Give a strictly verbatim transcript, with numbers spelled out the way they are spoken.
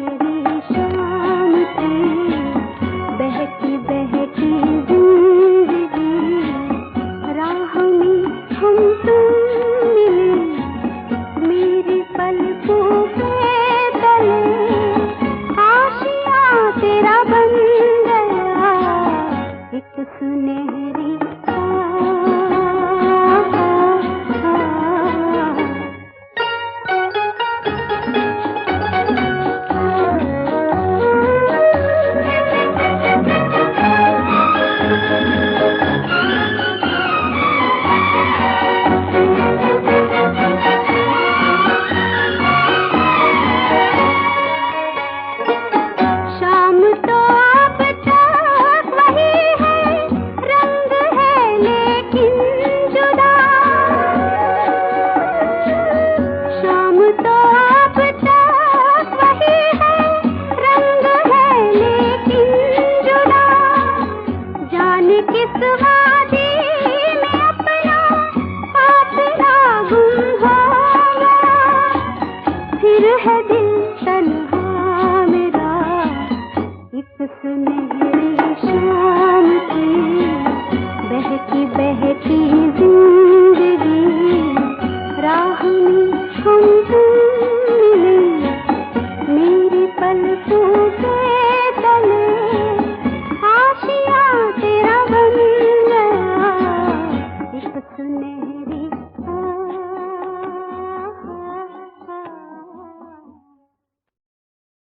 सुनहरी शाम थी, बहती बहती जिंदगी, राह में हम तुम मिले, मेरी पलकों के तले आशियाँ तेरा बन गया, एक सुनहरी किस वादी में अपना काफिला गुम हो गया, फिर है दिल तन्हा मेरा, एक सुनहरी शाम थी, बहती बहती जिंदगी, राह में हम तुम मिले, मेरी पलकों